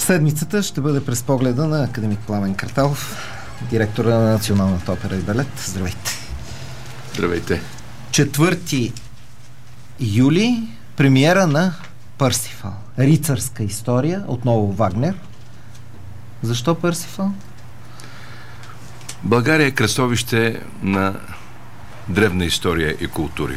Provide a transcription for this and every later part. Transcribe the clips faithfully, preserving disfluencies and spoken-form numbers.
Седмицата ще бъде през погледа на академик Пламен Карталов, директора на Националната опера и балет. Здравейте! Здравейте! четвърти юли премиера на Парсифал. Рицарска история, отново Вагнер. Защо Парсифал? България е кръстовище на древна история и култури.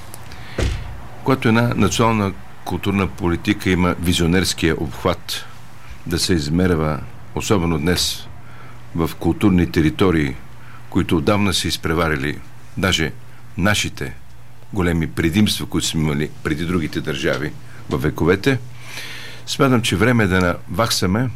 Когато една национална културна политика има визионерския обхват да се измерва, особено днес, в културни територии, които отдавна са изпреварили даже нашите големи предимства, които сме имали преди другите държави във вековете, смятам, че време е да наваксаме,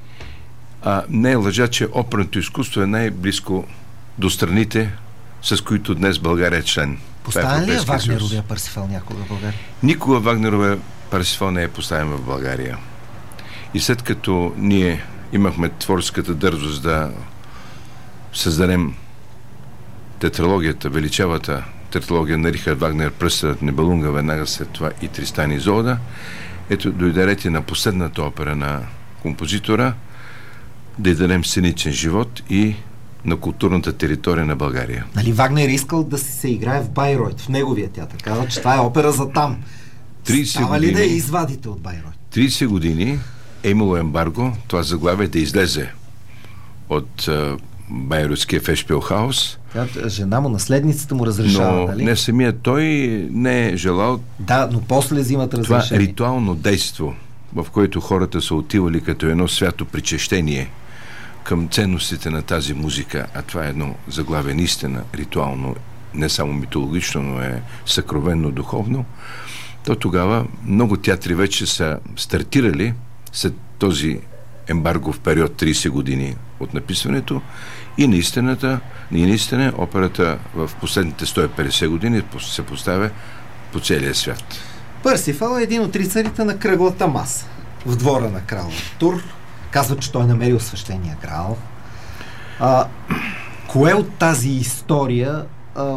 а не е лъжа, че оперното изкуство е най-близко до страните, с които днес България е член. Поставен ли е Вагнеровия Парсифал някога в България? Никога Вагнеровия Парсифал не е поставен в България. И след като ние имахме творческата дързост да създадем тетралогията, величавата тетралогия на Рихард Вагнер, Пръстът Нибелунга, веднага след това и Тристан и Изолда, ето дойде ред и на последната опера на композитора да й дадем сценичен живот и на културната територия на България. Нали Вагнер искал да се играе в Байройт, в неговия театър. Казва, че това е опера за там. Става ли да я извадите от Байройт? трийсет години е имало ембарго, това заглавие да излезе от uh, Байройтския Фешпилхаус. Жена му, наследницата му разрешава, но дали? Не самия той не е желал. Да, но после взимат разрешение. Това ритуално действо, в което хората са отивали като едно свято причащение към ценностите на тази музика, а това е едно заглавие наистина ритуално, не само митологично, но е съкровенно духовно, то тогава много театри вече са стартирали след този ембаргов период трийсет години от написването и наистина, и наистина операта в последните сто и петдесет години се поставя по целия свят. Парсифал е един от рицарите на кръглата маса в двора на крал Артур. Казва, че той намерил свещения грал. А, кое от тази история а,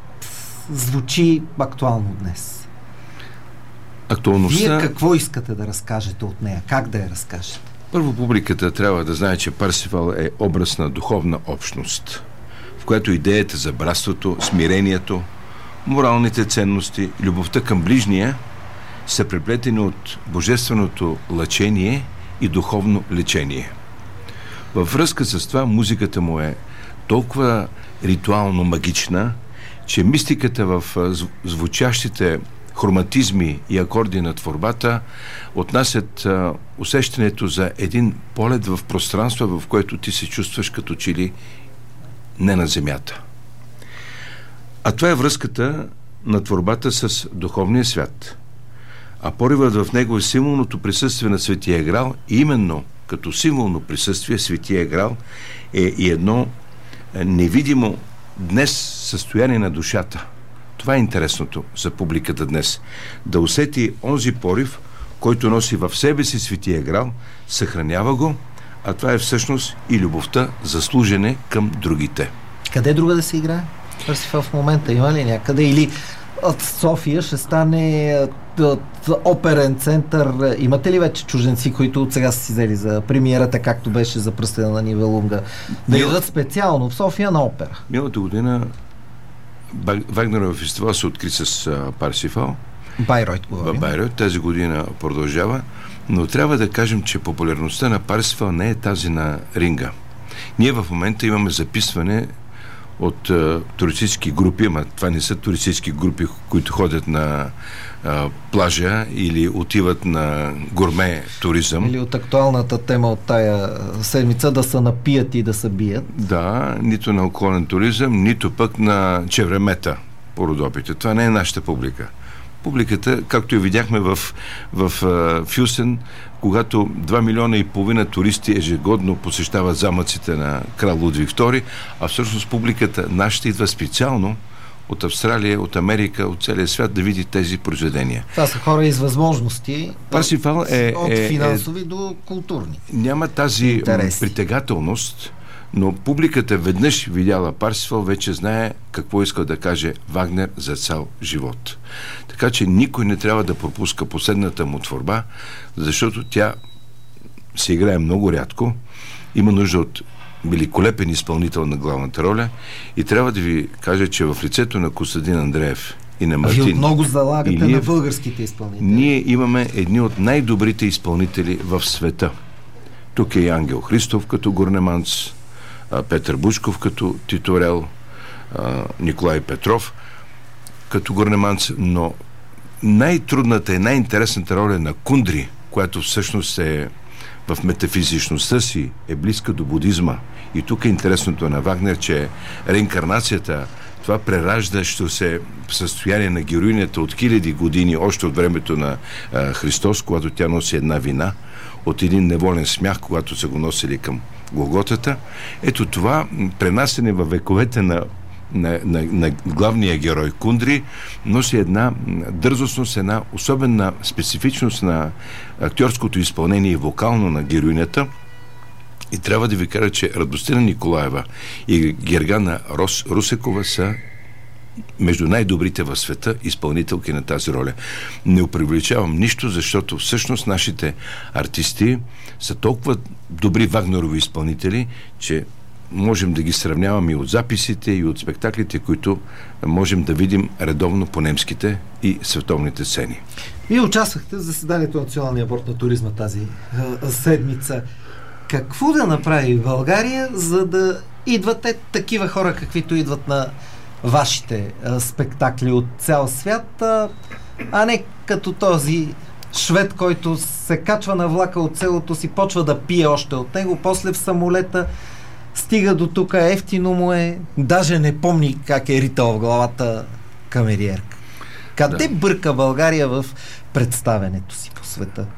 звучи актуално днес? Актуалността... Вие какво искате да разкажете от нея? Как да я разкажете? Първо, публиката трябва да знае, че Парсифал е образ на духовна общност, в която идеята за братството, смирението, моралните ценности, любовта към ближния са преплетени от божественото лъчение и духовно лечение. Във връзка с това музиката му е толкова ритуално магична, че мистиката в звучащите хроматизми и акорди на творбата отнасят а, усещането за един полет в пространство, в което ти се чувстваш като че ли не на земята. А това е връзката на творбата с духовния свят. А поривът в него е символното присъствие на Светия Грал и именно като символно присъствие Светия Грал е и едно невидимо днес състояние на душата. Това е интересното за публиката днес. Да усети онзи порив, който носи в себе си Светия Грал, съхранява го, а това е всъщност и любовта за служене към другите. Къде друга да се играе? Парсифал в момента има ли някъде? Или от София ще стане от оперен център? Имате ли вече чужденци, които от сега са си взели за премиерата, както беше за Пръстена на Нибелунга, да идват специално в София на опера? Миналата година Вагнеров фестивал се откри с а, Парсифал. Байройт говорим. Байройт. Тази година продължава, но трябва да кажем, че популярността на Парсифал не е тази на Ринга. Ние в момента имаме записване от а, туристически групи, ама това не са туристически групи, които ходят на а, плажа или отиват на гурме туризъм. Или от актуалната тема от тая седмица да се напият и да се бият. Да, нито на околен туризъм, нито пък на чевремета по Родопите. Това не е нашата публика. Публиката, както и видяхме в, в uh, Фюсен, когато два милиона и половина туристи ежегодно посещават замъците на крал Лудвиг втори, а всъщност публиката нашата идва специално от Австралия, от Америка, от целия свят да види тези произведения. Това са хора из възможности. Парсифал е, от е, финансови е, до културни. Няма тази интереси. Притегателност, но публиката веднъж видяла Парсифал, вече знае какво иска да каже Вагнер за цял живот. Така че никой не трябва да пропуска последната му творба, защото тя се играе много рядко. Има нужда от великолепен изпълнител на главната роля и трябва да ви кажа, че в лицето на Костадин Андреев и на Мартин... А ви много залагате ние, на българските изпълнители. Ние имаме едни от най-добрите изпълнители в света. Тук е и Ангел Христов като Гурнеманц, Петър Бучков като Титорел, Николай Петров като Гурнеманц, но най-трудната и най-интересната роля на Кундри, която всъщност е в метафизичността си е близка до будизма. И тук е интересното на Вагнер, че реинкарнацията, това прераждащо се състояние на героинята от хиляди години, още от времето на а, Христос, когато тя носи една вина, от един неволен смях, когато са го носили към Голготата. Ето това пренасене във вековете на На, на, на главния герой Кундри носи една дързостност, една особена специфичност на актьорското изпълнение и вокално на героинята. И трябва да ви кажа, че Радостина Николаева и Гергана Рос, Русекова са между най-добрите в света изпълнителки на тази роля. Не опривлечавам нищо, защото всъщност нашите артисти са толкова добри вагнерови изпълнители, че можем да ги сравняваме и от записите, и от спектаклите, които можем да видим редовно по немските и световните сцени. Вие участвахте в заседанието на Националния борд на туризма тази а, седмица. Какво да направи България, за да идват е такива хора, каквито идват на вашите а, спектакли от цял свят, а, а не като този швед, който се качва на влака от селото си, почва да пие още от него, после в самолета стига до тук, ефтино му е, даже не помни как е ритал в главата камериерка. Къде да. бърка България в представенето си по света?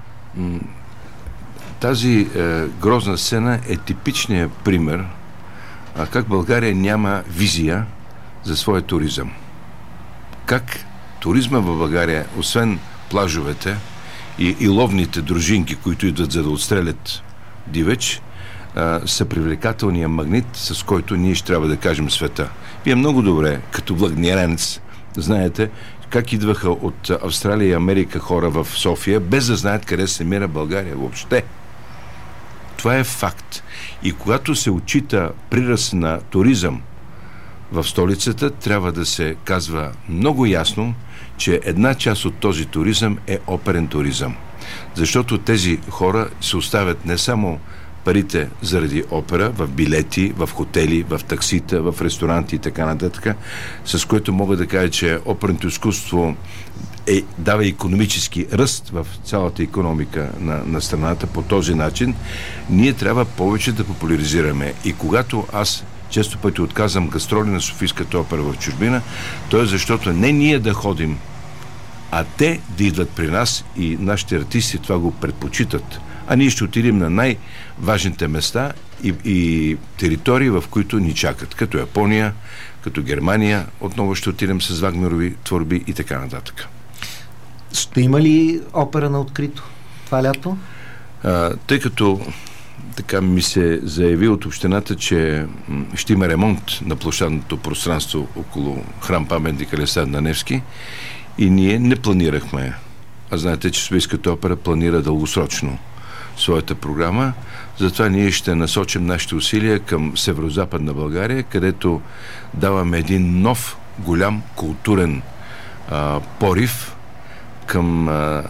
Тази е, грозна сцена е типичният пример а, как България няма визия за своя туризъм. Как туризма в България, освен плажовете и, и ловните дружинки, които идват за да отстрелят дивеч, са привлекателния магнит, с който ние ще трябва да кажем света. Вие много добре, като влагнеренец, знаете как идваха от Австралия и Америка хора в София, без да знаят къде се намира България въобще. Това е факт. И когато се отчита приръст на туризъм в столицата, трябва да се казва много ясно, че една част от този туризъм е оперен туризъм. Защото тези хора се оставят не само парите заради опера, в билети, в хотели, в таксита, в ресторанти и така нататък, с което мога да кажа, че оперното изкуство е, дава икономически ръст в цялата икономика на, на страната по този начин. Ние трябва повече да популяризираме. И когато аз често пъти отказвам гастроли на Софийската опера в чужбина, то е защото не ние да ходим, а те да идват при нас и нашите артисти това го предпочитат. А ние ще отидем на най-важните места и, и територии, в които ни чакат. Като Япония, като Германия, отново ще отидем с вагнерови творби и така нататък. Ще има ли опера на открито това лято? А, тъй като така ми се заяви от общината, че ще има ремонт на площадното пространство около храм паметник Александър Невски и ние не планирахме. А знаете, че Софийската опера планира дългосрочно своята програма. Затова ние ще насочим нашите усилия към северо-западна България, където даваме един нов, голям културен а, порив към а,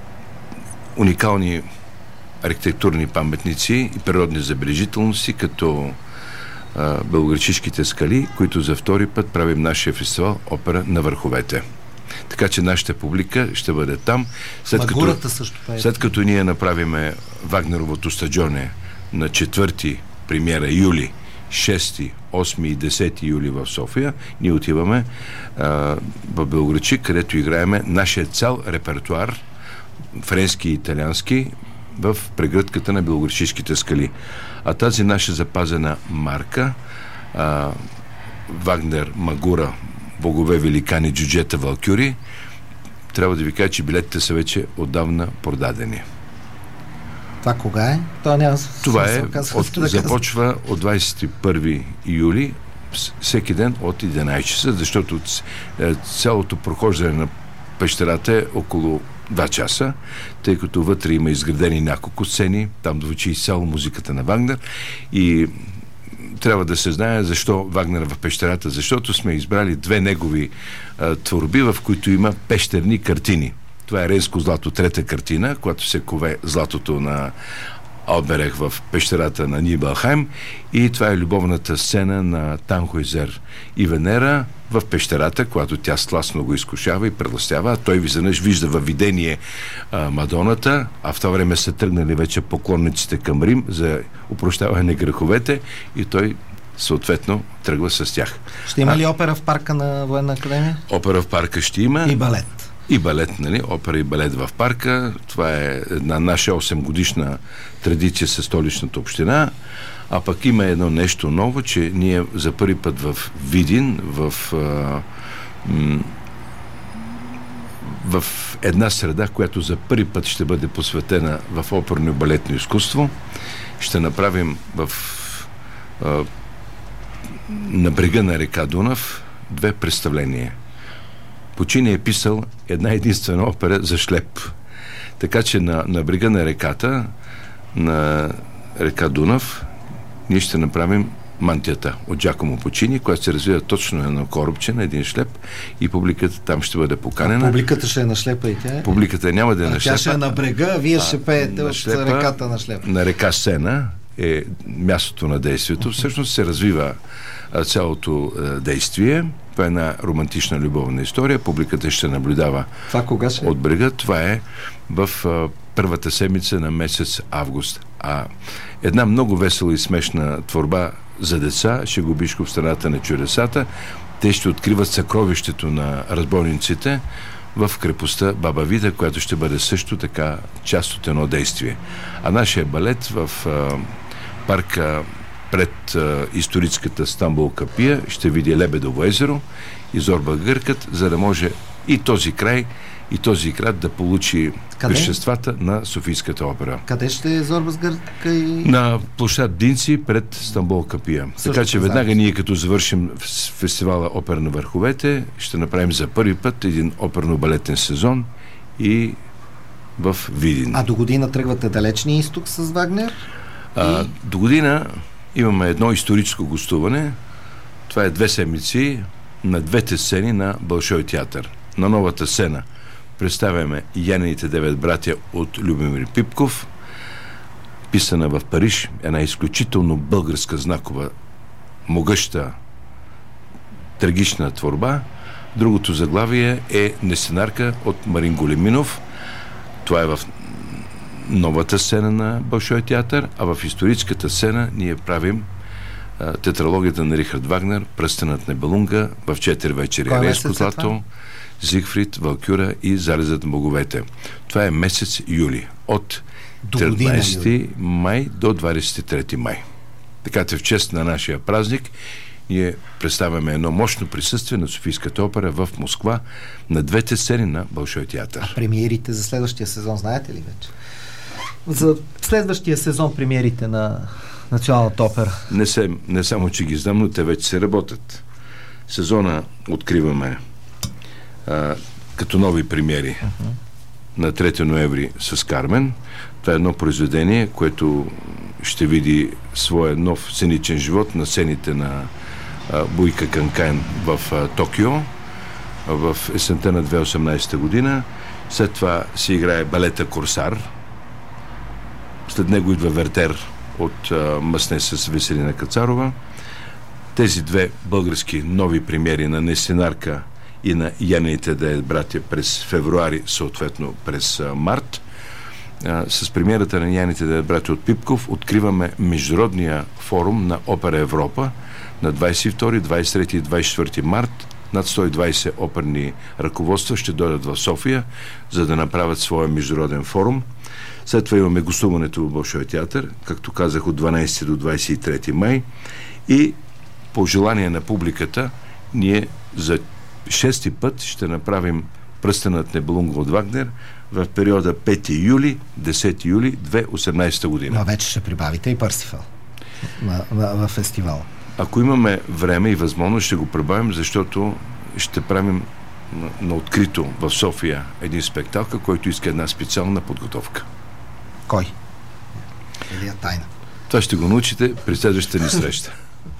уникални архитектурни паметници и природни забележителности, като а, Белоградчишките скали, които за втори път правим нашия фестивал Опера на върховете. Така че нашата публика ще бъде там. След Магурата като, също е. След като ние направиме Вагнеровото стадионе на четвърти премиера юли, шести, осми и десети юли в София, ние отиваме а, в Белоградчик, където играеме нашия цял репертуар, френски и италиански, в прегръдката на Белоградчишките скали. А тази наша запазена марка, а, Вагнер, Магура, Богове, великани, джуджета, валкюри, трябва да ви кажа, че билетите са вече отдавна продадени. Това кога е? Това, няма Това е, казва, от, да започва от двадесет и първи юли, всеки ден от единадесет часа, защото цялото прохождане на пещерата е около два часа, тъй като вътре има изградени няколко сцени, там звучи изцяло музиката на Вагнер и трябва да се знае защо Вагнер в пещерата, защото сме избрали две негови а, творби, в които има пещерни картини. Това е Рейнско злато, трета картина, когато се кове златото на Алберех в пещерата на Нибелхайм, и това е любовната сцена на Танхойзер и Венера в пещерата, когато тя сласно го изкушава и предластява, а той изведнъж вижда във видение а, Мадоната, а в това време са тръгнали вече поклонниците към Рим за опрощаване на греховете и той съответно тръгва с тях. Ще има а, ли опера в парка на Военна академия? Опера в парка ще има. И балет. И балет, нали? Опера и балет в парка. Това е една наша осем годишна традиция със столичната община. А пък има едно нещо ново, че ние за първи път в Видин, в, а, м- в една среда, която за първи път ще бъде посветена в оперно и балетно изкуство, ще направим в а, на брега на река Дунав две представления. Пучини е писал една единствена опера за Шлеп. Така че на, на брега на реката, на река Дунав, ние ще направим Мантията от Джакомо Пучини, която се развива точно на едно корабче, на един шлеп, и публиката там ще бъде поканена. А публиката ще е на шлепа и тя е? Публиката няма да е а на шлепа. Тя ще е на брега, а вие а, ще пеете от шлепа, реката на шлепа. На река Сена е мястото на действието. Всъщност се развива а, цялото а, действие. Това е една романтична любовна история. Публиката ще наблюдава това кога ще? От брега. Това е в а, първата седмица на месец август. А една много весела и смешна творба за деца, Шегобишко в страната на чудесата. Те ще откриват съкровището на разбойниците в крепостта Баба Вида, която ще бъде също така част от едно действие. А нашия балет в а, парка пред а, историческата Стамбул Капия ще види Лебедово езеро и Зорба Гъркът, за да може и този край, и този град да получи веществата на Софийската опера. Къде ще е Зорба с Гърка и... На площад Динци пред Стамбул Капия. Също така че веднага ние, като завършим фестивала Опера на върховете, ще направим за първи път един оперно-балетен сезон и в Видин. А до година тръгвате далечния изток с Вагнер? А, и... До година имаме едно историческо гостуване. Това е две седмици на двете сцени на Болшой театър. На новата сцена представяме Янените девет братя от Любомир Пипков, писана в Париж, една изключително българска, знакова, могъща, трагична творба. Другото заглавие е Несценарка от Марин Големинов. Това е в новата сцена на Болшой театър, а в историческата сцена ние правим а, тетралогията на Рихард Вагнер, Пръстенът на Белунга, в четири вечери Рейнско злато, Зигфрид, Валкюра и Залезът на боговете. Това е месец юли. От тринадесети май до двадесет и трети май. Така че в чест на нашия празник ние представяме едно мощно присъствие на Софийската опера в Москва на двете сцени на Болшой театър. А премиерите за следващия сезон знаете ли вече? За следващия сезон премиерите на Националната опера? Не, се, не само, че ги знам, но те вече се работят. Сезона откриваме а, като нови премиери uh-huh. на трети ноември с Кармен. Това е едно произведение, което ще види своя нов сценичен живот на сцените на а, Буйка Канкайн в а, Токио в есента на две хиляди и осемнадесета година. След това се играе балета Корсар. След него идва Вертер от а, Мъсне с Веселина Кацарова. Тези две български нови премиери на Несценарка и на Янените девет братя през февруари, съответно през а, март. А, с премиерата на Янените девет братя от Пипков откриваме Международния форум на Опера Европа на двадесет и втори, двадесет и трети и двадесет и четвърти март. Над сто и двадесет оперни ръководства ще дойдат в София, за да направят своя международен форум. След това имаме гостуването в Болшой театър, както казах, от дванадесети до двадесет и трети май. И по желание на публиката ние за шести път ще направим Пръстенът на Белунга от Вагнер в периода пети юли – десети юли две хиляди и осемнадесета година. Но вече ще прибавите и Парсифал на, на, на фестивала. Ако имаме време и възможност, ще го прибавим, защото ще правим на, на открито в София един спектакъл, който иска една специална подготовка. Кой? Или е тайна? Това ще го научите при следващата ни среща.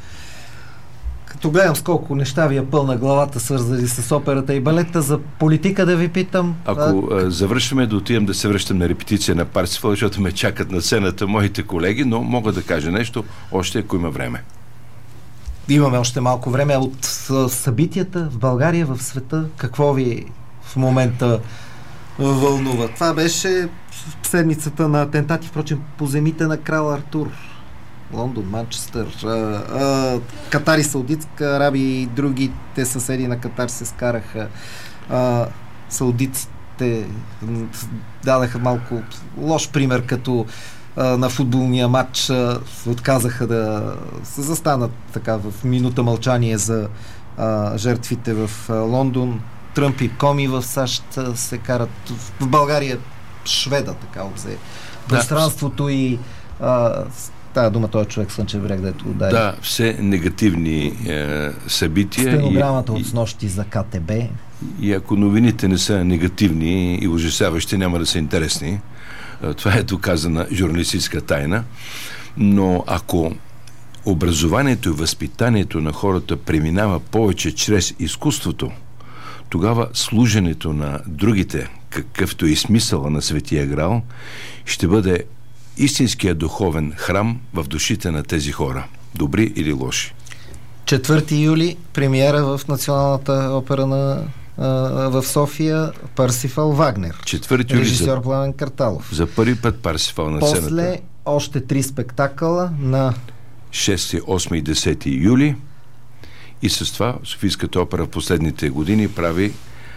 Като гледам с колко неща ви е пълна главата, свързани с операта и балета, за политика да ви питам. Ако а... завършваме, да отидем да се връщам на репетиция на Парсифал, защото ме чакат на сцената моите колеги, но мога да кажа нещо още, ако има време. Имаме още малко време. От събитията в България, в света, какво ви в момента вълнува? Това беше седмицата на атентати, впрочем, по земите на крал Артур. Лондон, Манчестър, а, а, Катар и Саудитска Арабия и другите съседи на Катар се скараха. А, саудитите дадаха малко лош пример, като а, на футболния матч а, отказаха да се застанат така в минута мълчание за а, жертвите в а, Лондон. Тръмп и Коми в САЩ а, се карат. В България шведа така обзе. Пространството да. И а, тая дума, този човек Слънчев бряг, дето удари. Да, все негативни е, събития. Стенограмата и, от снощи за КТБ. И ако новините не са негативни и ужасяващи, няма да са интересни. Това е доказана журналистическа тайна. Но ако образованието и възпитанието на хората преминава повече чрез изкуството, тогава служенето на другите, какъвто и смисъла на Светия Грал, ще бъде истинският духовен храм в душите на тези хора, добри или лоши. четвърти юли премиера в Националната опера на, а, в София, Парсифал Вагнер. четвърти юли режисьор за, Пламен Карталов. За първи път Парсифал на сцената. После още три спектакъла на шести, осми и десети юли, и с това Софийската опера в последните години прави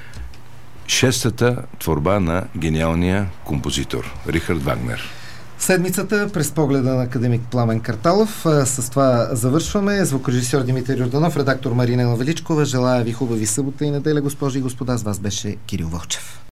шестата творба на гениалния композитор Рихард Вагнер. Седмицата през погледа на академик Пламен Карталов. С това завършваме. Звукорежисьор Димитър Йорданов, редактор Марина Величкова. Желая ви хубави събота и неделя, госпожи и господа. С вас беше Кирил Вълчев.